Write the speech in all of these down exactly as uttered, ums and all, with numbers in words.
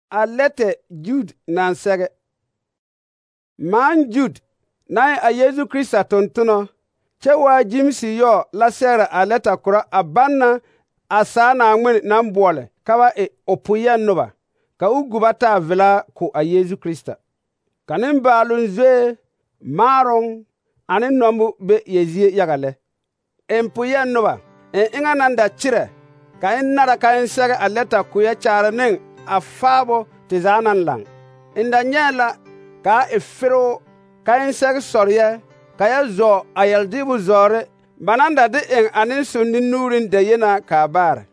a lete Jud nan sege. Man Jud na a Yesu Krista tontono che wa jimsi yo la sera a leta kura a banna a sana ngwen nan bole kawa e opuyen noba ka ugubata vela ko a Yesu Krista kanin balun zwe marong anin nombu be yezie yagale empuyen noba en inga nanda chire ka in nara ka in sege a leta kuya chara ning a fabo tizanan lang inda nyela ka e firo ka in sege sorye ka ya zo a yaldibu zore bananda de en anin sundi nurin de yena ka bare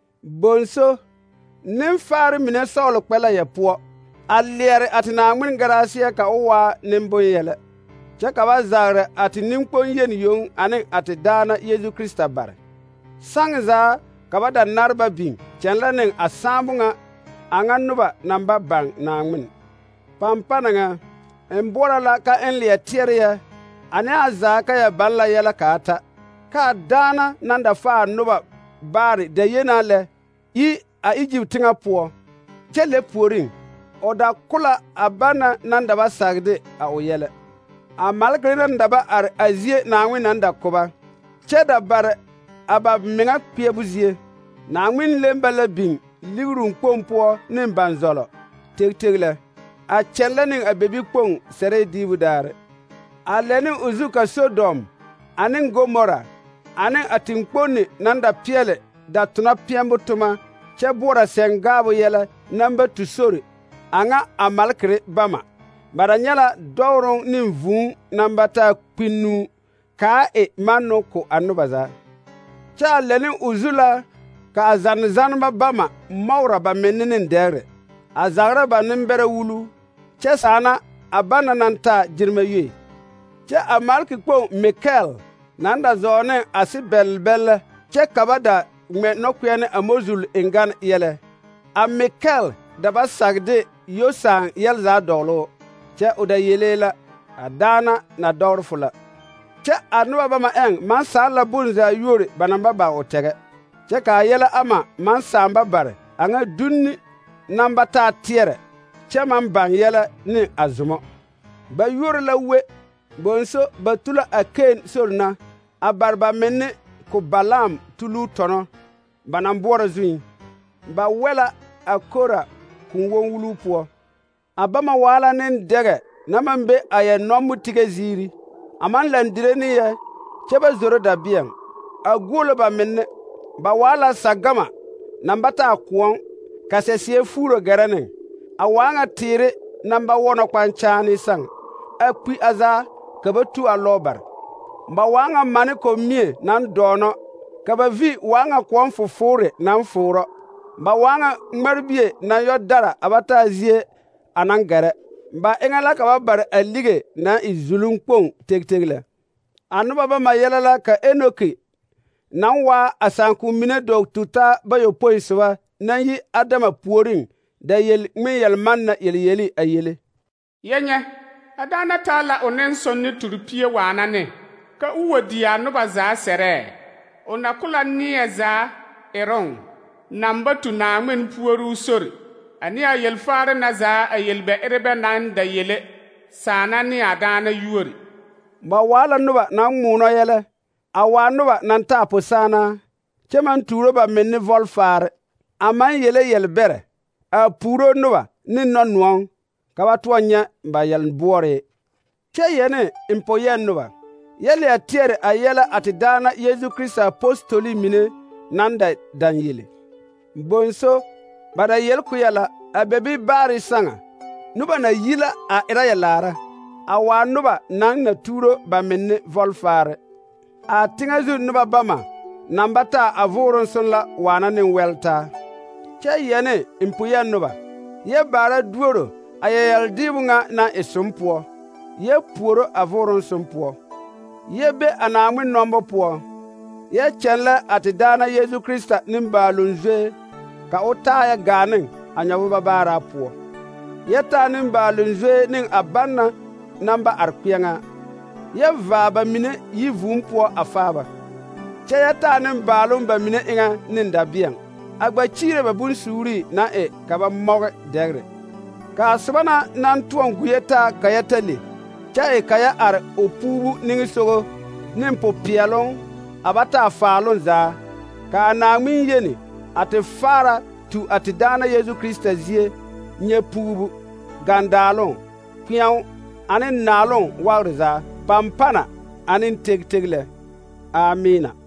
bonso nin fari mine sawlo kpela ya puo aliere ati na ngmin garasia ka uwa nin bon yele che ka ba zagre ati nin pon yen yon anin ati dana Yesu Krista bare sangza ka ba da narba bin chenla nin asambunga angan nuba namba bang na ngmin pampananga en borala ka en liya tieriya ane aza ka ya balla yela kata ka dana nanda fa nuba bari de yena le yi a Egyptinga puo chele puorin oda kula abana nanda ba sagde a oyele a malgre nanda ba ar azie na nwi nanda koba cheda bar aba minga piebuzie na nwi lembele bin ligrun pompo nin banzolo tegtegle a chelle nin abebi pon sere dibudare a lenin uzuka Sodom anin Gomora anin atinkponi nanda piele da tuna piembutuma che bora sengabo yela namba tusori anga amalkre bama baranyala dawron nin vun namba ta kwinu ka e manu ko anubaza cha lenin uzula ka azan zanba bama maura ba meninin dere azagra ba nimbere wulu che sana abana nanta jirmeye che amalki kpo Mikel nanda zone asi belbel che kabada me nokwene amozul ingan yele a Mikel daba sagde yosan yelza dolo che uda yelela adana na dorfula che anuba bama en man sala bunza yuri banamba ba otege che ka yela ama man samba bare anga dunni namba ta tiere che man ban yela ni azumo ba yuri la we bonso batula aken solna abarba menne ko Balam tulu tono banam bora zuin ba wela akora kun won wulu puo abama wala nen dege namambe aye nomu tige ziri aman landire ni ye cheba zoro da bian agulo ba menne ba wala sagama nambata kuon kasesie furo garane awanga tire namba wono kwanchani sang akwi aza kabatu alobar ba wanga mane ko mie nan dono kaba vi wanga kwon fufure nan furo ba wanga ngmarbie na yodara abata zie anangare ba engala kaba bar alige na izulun kpon tegtegle anuba ba mayela ka Enoki nan wa asanku mine do tuta ba yo poiswa nan yi Adama puorin da yel min yel manna yel yeli ayele yenye adana tala onen sonni turpie wana ne ka uwodi anuba za sere onakula niye za erong namba tuna men puoru sori ani ayel fare na za ayel be erebe nan da yele sana ni adana yuri ba wala nuba nan muno yele awa nuba nan tapo sana cheman turo ba menni vol fare aman yele yel bere a puro nuba ni non nuon kaba tuanya ba yel buore che yene impoyen nuba yele atiere ayela atidana Yesu Krista apostoli mine nanda danyele bonso bada yel kuyala abebi bari sanga nuba na yila a ira yalara awa nuba nang na turo ba menne volfare a tingazu nuba bama nambata avurun sunla wana nin welta che yene impuyen nuba ye bara duoro ayel dibunga na isumpuo ye puoro avurun sumpuo ye be anamu nombo puo ye chenla atidana Yesu Krista nimbalunze ka utaya ganin anyawu babara puo ye ta nimbalunze nin abanna namba arpianga ye vaba mine yivum puo afaba che ye ta nimbalun ba mine inga nin dabian a gba chiire ba bun suuri na e ka ba moge degre. Ka sabana nan tuon guyeta ka ya tale cha e ka ya ar o pubu ningi sogo nin po pialon abata faalon za ka na min yeni ate fara tu ate dana Yesu Krista zie nye pubu gandalon pian anin nalon wagriza pampana anin tegtegle. Amina.